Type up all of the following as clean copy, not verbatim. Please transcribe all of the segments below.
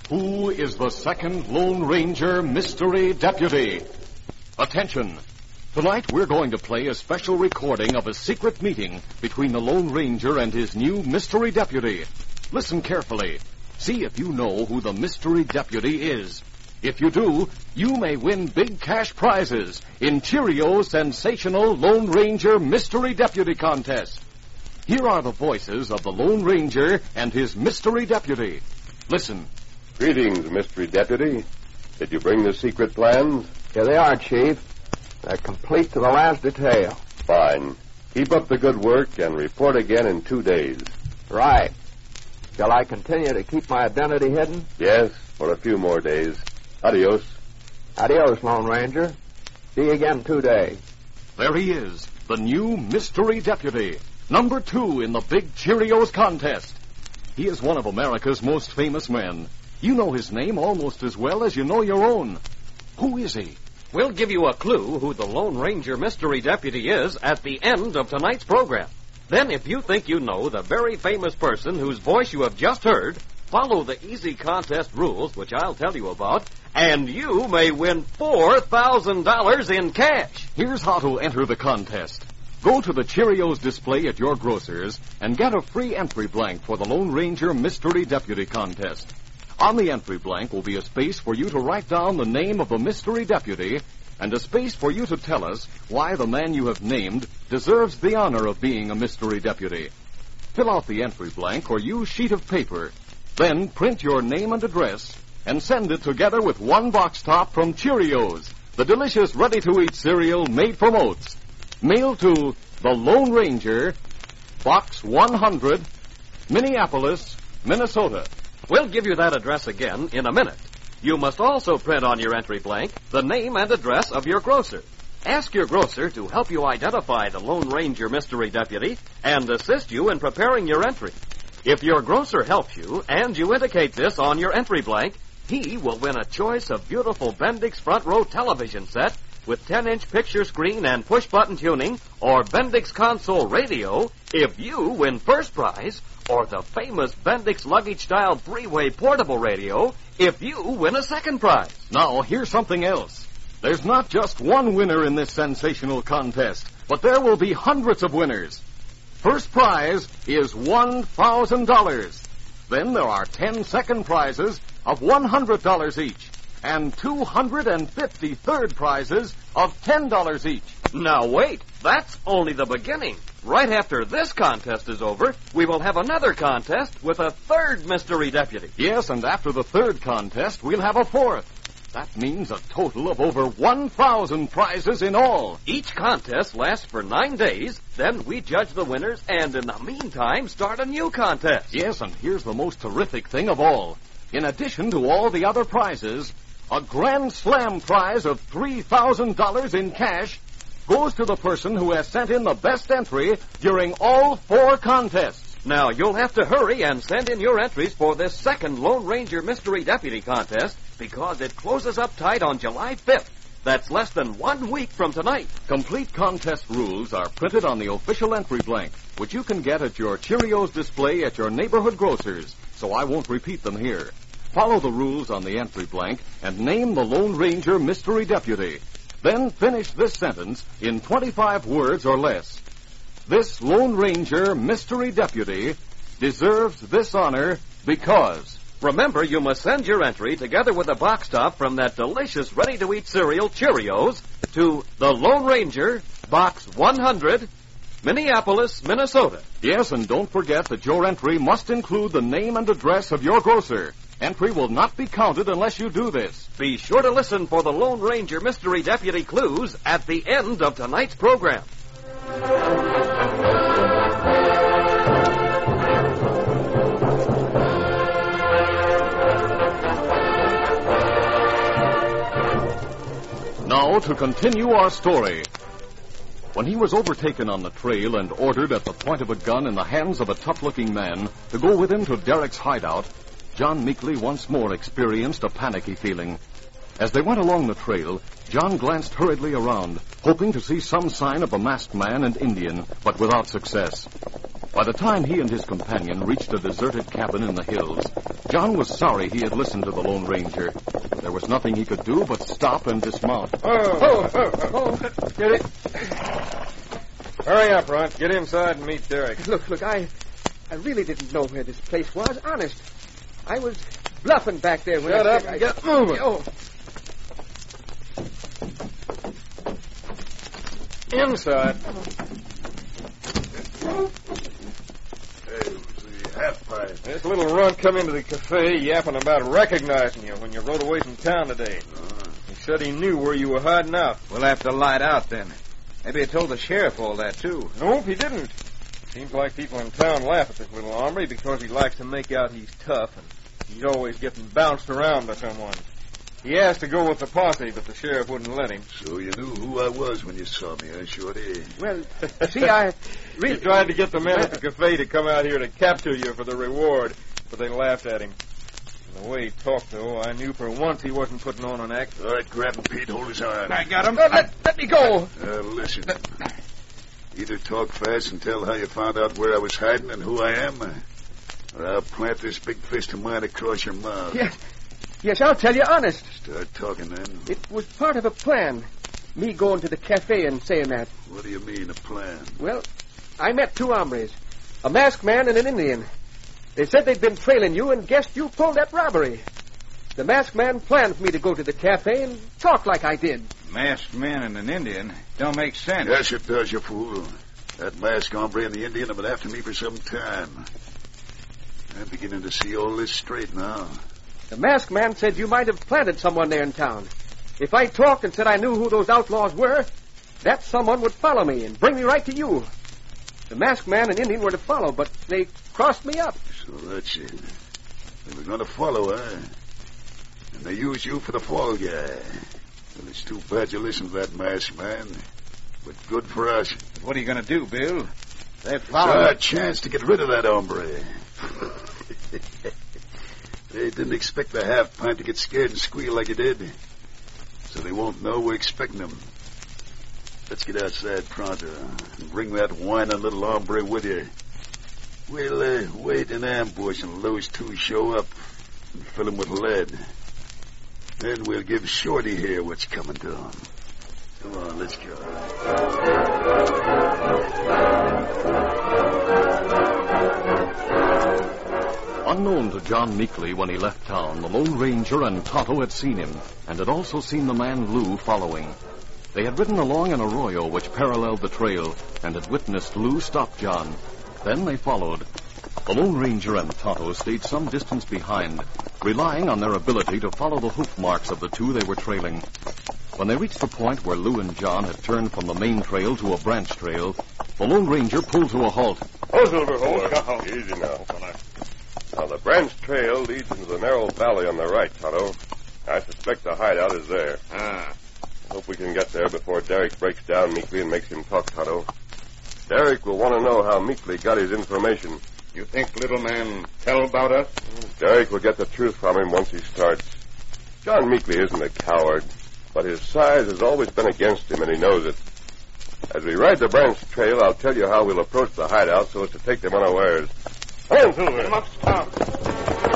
Who is the second Lone Ranger mystery deputy? Attention! Tonight we're going to play a special recording of a secret meeting between the Lone Ranger and his new mystery deputy. Listen carefully. See if you know who the mystery deputy is. If you do, you may win big cash prizes in Cheerios' sensational Lone Ranger Mystery Deputy Contest. Here are the voices of the Lone Ranger and his mystery deputy. Listen. Greetings, Mystery Deputy. Did you bring the secret plans? Here they are, Chief. They're complete to the last detail. Fine. Keep up the good work and report again in 2 days. Right. Shall I continue to keep my identity hidden? Yes, for a few more days. Adios. Adios, Lone Ranger. See you again in 2 days. There he is, the new mystery deputy, number 2 in the big Cheerios contest. He is one of America's most famous men. You know his name almost as well as you know your own. Who is he? We'll give you a clue who the Lone Ranger Mystery Deputy is at the end of tonight's program. Then, if you think you know the very famous person whose voice you have just heard, follow the easy contest rules, which I'll tell you about, and you may win $4,000 in cash. Here's how to enter the contest. Go to the Cheerios display at your grocer's and get a free entry blank for the Lone Ranger Mystery Deputy Contest. On the entry blank will be a space for you to write down the name of the mystery deputy and a space for you to tell us why the man you have named deserves the honor of being a mystery deputy. Fill out the entry blank or use sheet of paper. Then print your name and address and send it together with one box top from Cheerios, the delicious ready-to-eat cereal made from oats. Mail to the Lone Ranger, Box 100, Minneapolis, Minnesota. We'll give you that address again in a minute. You must also print on your entry blank the name and address of your grocer. Ask your grocer to help you identify the Lone Ranger Mystery Deputy and assist you in preparing your entry. If your grocer helps you and you indicate this on your entry blank, he will win a choice of beautiful Bendix front row television set with 10-inch picture screen and push-button tuning, or Bendix console radio if you win first prize, or the famous Bendix luggage-style 3-way portable radio if you win a second prize. Now, here's something else. There's not just one winner in this sensational contest, but there will be hundreds of winners. First prize is $1,000. Then there are 10 second prizes of $100 each, and 250 third prizes of $10 each. Now wait, that's only the beginning. Right after this contest is over, we will have another contest with a third mystery deputy. Yes, and after the third contest, we'll have a fourth. That means a total of over 1,000 prizes in all. Each contest lasts for 9 days, then we judge the winners, and in the meantime, start a new contest. Yes, and here's the most terrific thing of all. In addition to all the other prizes, a Grand Slam prize of $3,000 in cash goes to the person who has sent in the best entry during all 4 contests. Now, you'll have to hurry and send in your entries for this second Lone Ranger Mystery Deputy Contest because it closes up tight on July 5th. That's less than 1 week from tonight. Complete contest rules are printed on the official entry blank, which you can get at your Cheerios display at your neighborhood grocer's, so I won't repeat them here. Follow the rules on the entry blank and name the Lone Ranger Mystery Deputy. Then finish this sentence in 25 words or less. This Lone Ranger Mystery Deputy deserves this honor because... Remember, you must send your entry together with a box top from that delicious ready-to-eat cereal, Cheerios, to the Lone Ranger, Box 100, Minneapolis, Minnesota. Yes, and don't forget that your entry must include the name and address of your grocer. Entry will not be counted unless you do this. Be sure to listen for the Lone Ranger Mystery Deputy clues at the end of tonight's program. Now to continue our story. When he was overtaken on the trail and ordered at the point of a gun in the hands of a tough-looking man to go with him to Derek's hideout, John Meekley once more experienced a panicky feeling. As they went along the trail, John glanced hurriedly around, hoping to see some sign of a masked man and Indian, but without success. By the time he and his companion reached a deserted cabin in the hills, John was sorry he had listened to the Lone Ranger. There was nothing he could do but stop and dismount. Get it. Hurry up, Runt. Get inside and meet Derek. Look, I really didn't know where this place was, honest. I was bluffing back there when Shut up and get moving. Oh. Inside. This little runt come into the cafe yapping about recognizing you when you rode away from town today. He said he knew where you were hiding out. We'll have to light out then. Maybe he told the sheriff all that, too. Nope, he didn't. Seems like people in town laugh at this little hombre because he likes to make out he's tough and he's always getting bounced around by someone. He asked to go with the posse, but the sheriff wouldn't let him. So you knew who I was when you saw me, huh, Shorty? Well, see, I really... He tried to get the men at the cafe to come out here to capture you for the reward, but they laughed at him. And the way he talked, though, I knew for once he wasn't putting on an act. All right, grab him, Pete. Hold his arm. I got him. Let me go. Listen. Either talk fast and tell how you found out where I was hiding and who I am, or I'll plant this big fist of mine across your mouth. Yes, I'll tell you honest. Start talking, then. It was part of a plan. Me going to the cafe and saying that. What do you mean, a plan? Well, I met two hombres, a masked man and an Indian. They said they'd been trailing you and guessed you pulled that robbery. The masked man planned for me to go to the cafe and talk like I did. Masked man and an Indian? Don't make sense. Yes, it does, you fool. That masked hombre and the Indian have been after me for some time. I'm beginning to see all this straight now. The masked man said you might have planted someone there in town. If I talked and said I knew who those outlaws were, that someone would follow me and bring me right to you. The masked man and Indian were to follow, but they crossed me up. So that's it. They were going to follow, huh? And they used you for the fall guy. Well, it's too bad you listened to that masked man. But good for us. What are you going to do, Bill? They It's followed our chance to get rid of that hombre. They didn't expect the half-pint to get scared and squeal like he did. So they won't know we're expecting them. Let's get outside pronto and bring that whining little hombre with you. We'll wait in ambush until those two show up and fill him with lead. Then we'll give Shorty here what's coming to him. Come on, let's go. Unknown to John Meekley when he left town, the Lone Ranger and Tonto had seen him, and had also seen the man Lou following. They had ridden along an arroyo which paralleled the trail, and had witnessed Lou stop John. Then they followed. The Lone Ranger and Tonto stayed some distance behind, relying on their ability to follow the hoof marks of the two they were trailing. When they reached the point where Lou and John had turned from the main trail to a branch trail, the Lone Ranger pulled to a halt. Oh, Silver, hold. Easy now. Now, the branch trail leads into the narrow valley on the right, Tonto. I suspect the hideout is there. Hope we can get there before Derek breaks down Meekley and makes him talk, Tonto. Derek will want to know how Meekley got his information. You think little man tell about us? Derek will get the truth from him once he starts. John Meekley isn't a coward, but his size has always been against him, and he knows it. As we ride the branch trail, I'll tell you how we'll approach the hideout so as to take them unawares. Come on, Silver. Come up, stop.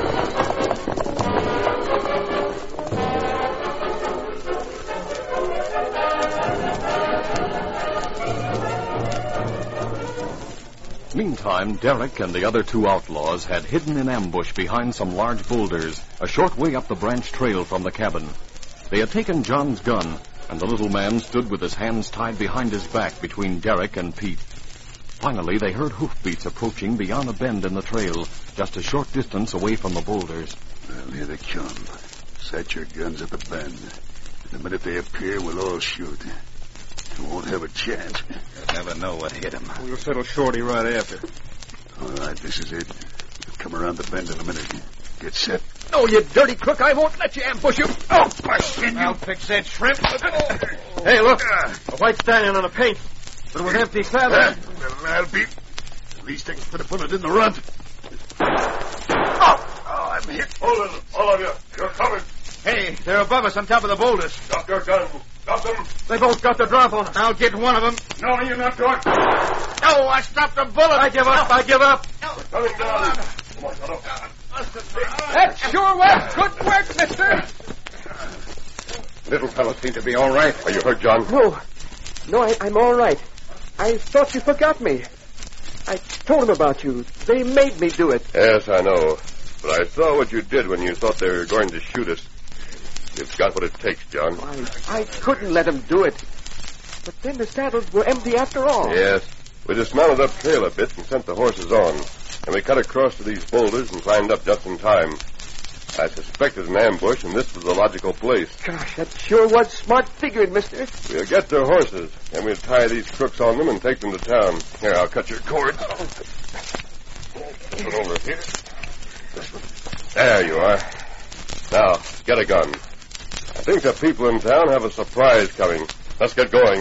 Meantime, Derek and the other two outlaws had hidden in ambush behind some large boulders a short way up the branch trail from the cabin. They had taken John's gun, and the little man stood with his hands tied behind his back between Derek and Pete. Finally, they heard hoofbeats approaching beyond a bend in the trail, just a short distance away from the boulders. Well, here they come. Set your guns at the bend. The minute they appear, we'll all shoot. You won't have a chance. You'll never know what hit him. We'll settle Shorty right after. All right, this is it. We'll come around the bend in a minute. Get set. No, you dirty crook. I won't let you ambush you. Oh, I'll fix that shrimp. Hey, look. A white stallion on a paint, but with empty saddle. Well, that'll be... At least I can put a bullet in the runt. Oh, I'm hit. Hold it, all of you. You're coming. Hey, they're above us on top of the boulders. Drop your gun. Stop them. They both got the drop on him. I'll get one of them. No, you're not going. No, I stopped the bullet. I give up. Coming down. Come on, Tonto. That sure was good work, mister. Little fellow seemed to be all right. Are you hurt, John? No, I'm all right. I thought you forgot me. I told them about you. They made me do it. Yes, I know. But I saw what you did when you thought they were going to shoot us. You've got what it takes, John. I couldn't let them do it. But then the saddles were empty after all. Yes. We dismounted up trail a bit and sent the horses on. And we cut across to these boulders and climbed up just in time. I suspected an ambush, and this was the logical place. Gosh, that sure was smart figuring, mister. We'll get their horses, and we'll tie these crooks on them and take them to town. Here, I'll cut your cord. Put over here. There you are. Now, get a gun. I think the people in town have a surprise coming. Let's get going.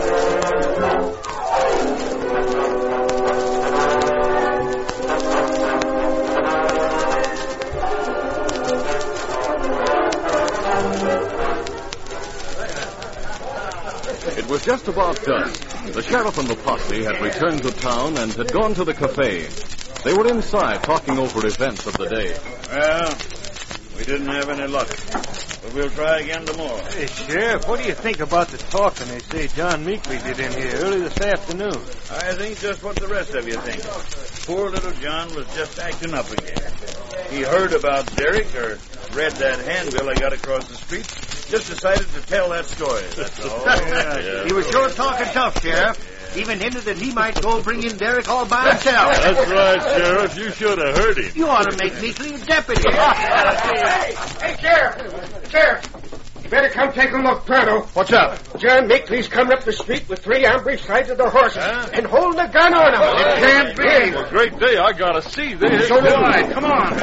It was just about dusk. The sheriff and the posse had returned to town and had gone to the cafe. They were inside talking over events of the day. Well, we didn't have any luck, but we'll try again tomorrow. Hey, Sheriff, what do you think about the talking they say John Meekley did in here early this afternoon? I think just what the rest of you think. Poor little John was just acting up again. He heard about Derek or read that handbill I got across the street. Just decided to tell that story, that's all. Yeah. He was sure talking tough, Sheriff. Even hinted that he might go bring in Derek all by himself. That's right, Sheriff. You should have heard him. You ought to make Meekley a deputy. Hey, Sheriff! You better come take a look, pronto. What's up? John Meekley's coming up the street with 3 hombres tied to their horses and holding a gun on them. It can't be. Well, great day. I gotta see this. So do I. Come on.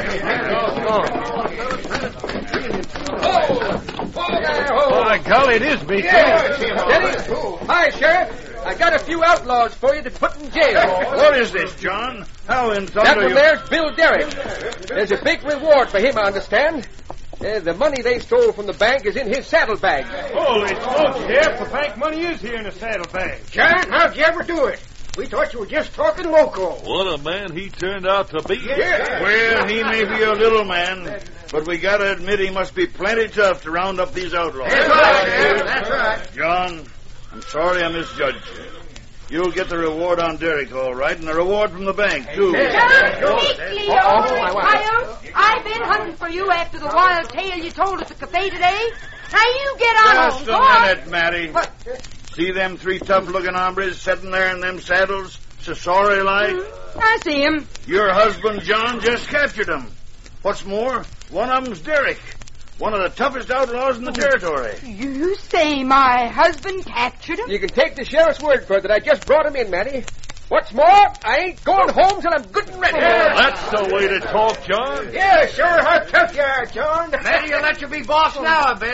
By golly, it is Meekley. Steady. Hi, Sheriff. I got a few outlaws for you to put in jail. What is this, John? How in thunder That one you... there's Bill Derrick. There's a big reward for him, I understand. The money they stole from the bank is in his saddlebag. Holy smokes, Sheriff. The bank money is here in a saddlebag. John, how'd you ever do it? We thought you were just talking local. What a man he turned out to be. Yeah. Well, he may be a little man, but we gotta admit he must be plenty tough to round up these outlaws. That's right, Sheriff. That's right. John, I'm sorry I misjudged you. You'll get the reward on Derek, all right, and the reward from the bank, too. John Meekley, I've been hunting for you after the wild tale you told us at the cafe today. Now you get on Just home. a minute, Matty. What? See them 3 tough-looking hombres sitting there in them saddles, so sorry-like? I see him. Your husband, John, just captured them. What's more, one of them's Derek, one of the toughest outlaws in the territory. You say my husband captured him? You can take the sheriff's word for it that I just brought him in, Matty. What's more, I ain't going home till I'm good and ready. That's the way to talk, John. Yeah, sure. How tough you are, John. Matty will let you be boss now a bit.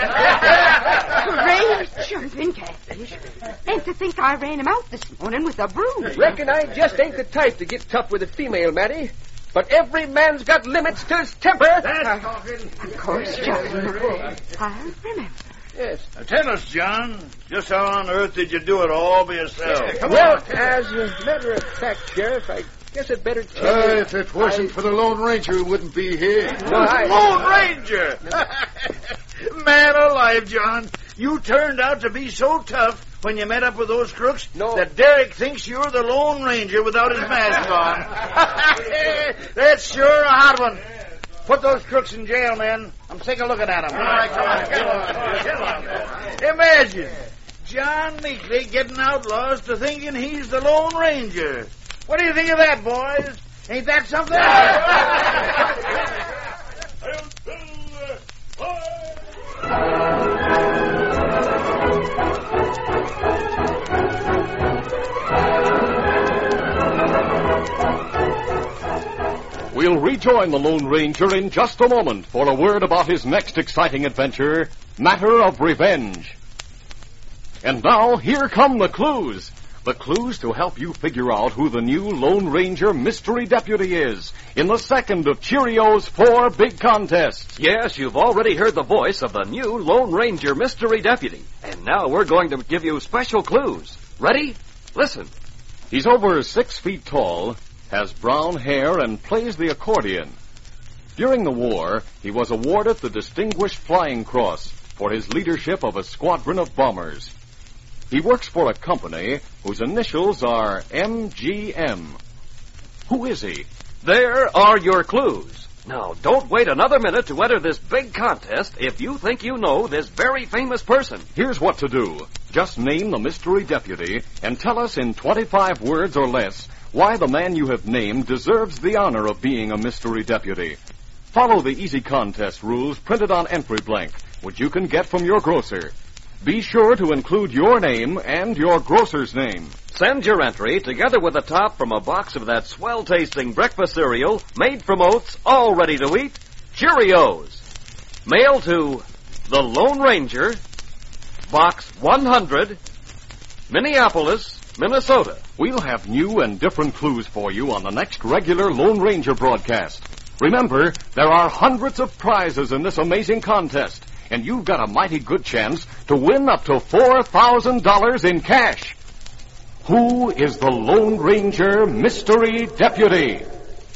Great jumping catfish. And to think I ran him out this morning with a broom. Reckon I just ain't the type to get tough with a female, Matty. But every man's got limits to his temper. That's talking. Of course, John. I'll remember. Yes. Now tell us, John, just how on earth did you do it all by yourself? Well, as a matter of fact, Sheriff, I guess I'd better tell you. If it wasn't for the Lone Ranger, we wouldn't be here. Lone Ranger! Man alive, John. You turned out to be so tough when you met up with those crooks that Derek thinks you're the Lone Ranger without his mask on. That's sure a hot one. Put those crooks in jail, man. I'm sick of looking at them. All right, come on. Imagine John Meekley getting outlaws to thinking he's the Lone Ranger. What do you think of that, boys? Ain't that something? We'll rejoin the Lone Ranger in just a moment for a word about his next exciting adventure, Matter of Revenge. And now, here come the clues. the clues to help you figure out who the new Lone Ranger Mystery Deputy is in the second of Cheerios' 4 big contests. Yes, you've already heard the voice of the new Lone Ranger Mystery Deputy. And now we're going to give you special clues. Ready? Listen. He's over 6 feet tall, has brown hair, and plays the accordion. During the war, he was awarded the Distinguished Flying Cross for his leadership of a squadron of bombers. He works for a company whose initials are MGM. Who is he? There are your clues. Now, don't wait another minute to enter this big contest if you think you know this very famous person. Here's what to do. Just name the mystery deputy and tell us in 25 words or less why the man you have named deserves the honor of being a mystery deputy. Follow the easy contest rules printed on entry blank, which you can get from your grocer. Be sure to include your name and your grocer's name. Send your entry together with a top from a box of that swell-tasting breakfast cereal made from oats, all ready to eat, Cheerios. Mail to The Lone Ranger, Box 100, Minneapolis, Minnesota. We'll have new and different clues for you on the next regular Lone Ranger broadcast. Remember, there are hundreds of prizes in this amazing contest, and you've got a mighty good chance to win up to $4,000 in cash. Who is the Lone Ranger Mystery Deputy?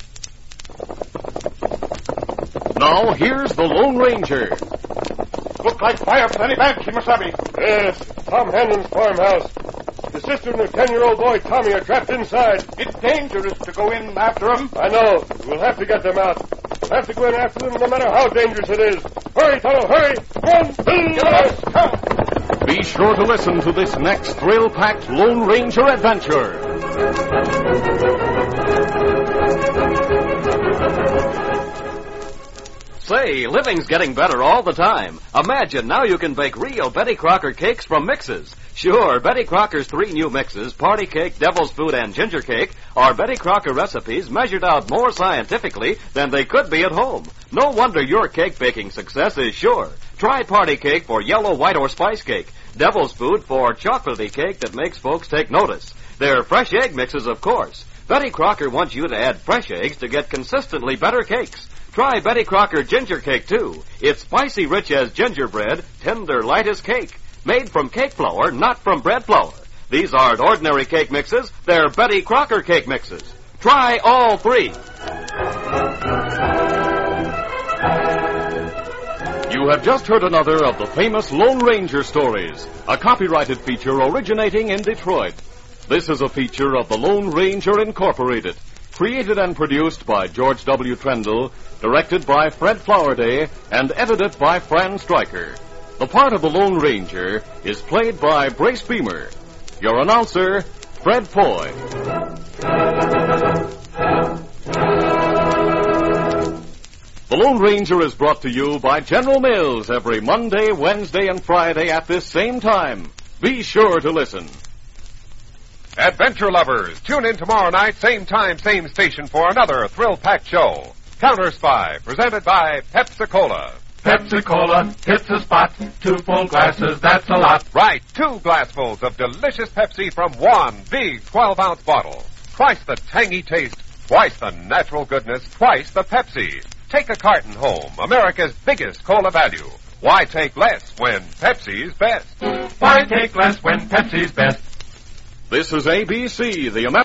Now, here's the Lone Ranger. Look like fire from any bank, Kimasabi. Yes, Tom Hanlon's farmhouse. The sister and her 10-year-old boy, Tommy, are trapped inside. It's dangerous to go in after them. I know. We'll have to get them out. We'll have to go in after them no matter how dangerous it is. Hurry, Tonto, hurry! Come on! Be sure to listen to this next thrill-packed Lone Ranger adventure. Say, living's getting better all the time. Imagine now you can bake real Betty Crocker cakes from mixes. Sure, Betty Crocker's 3 new mixes, Party Cake, Devil's Food, and Ginger Cake, are Betty Crocker recipes measured out more scientifically than they could be at home. No wonder your cake baking success is sure. Try Party Cake for yellow, white, or spice cake. Devil's Food for chocolatey cake that makes folks take notice. They're fresh egg mixes, of course. Betty Crocker wants you to add fresh eggs to get consistently better cakes. Try Betty Crocker Ginger Cake, too. It's spicy rich as gingerbread, tender light as cake. Made from cake flour, not from bread flour. These aren't ordinary cake mixes. They're Betty Crocker cake mixes. Try all 3. You have just heard another of the famous Lone Ranger stories, a copyrighted feature originating in Detroit. This is a feature of the Lone Ranger Incorporated, created and produced by George W. Trendle, directed by Fred Flowerday, and edited by Fran Stryker. The part of the Lone Ranger is played by Brace Beamer. Your announcer, Fred Foy. The Lone Ranger is brought to you by General Mills every Monday, Wednesday, and Friday at this same time. Be sure to listen. Adventure lovers, tune in tomorrow night, same time, same station for another thrill-packed show. Counter Spy, presented by Pepsi-Cola. Pepsi-Cola hits a spot. 2 full glasses, that's a lot. Right, 2 glassfuls of delicious Pepsi from one big 12-ounce bottle. Twice the tangy taste, twice the natural goodness, twice the Pepsi. Take a carton home, America's biggest cola value. Why take less when Pepsi's best? Why take less when Pepsi's best? This is ABC, the American